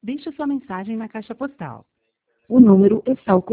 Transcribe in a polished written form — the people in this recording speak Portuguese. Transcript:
Deixe sua mensagem na caixa postal. O número está ocupado.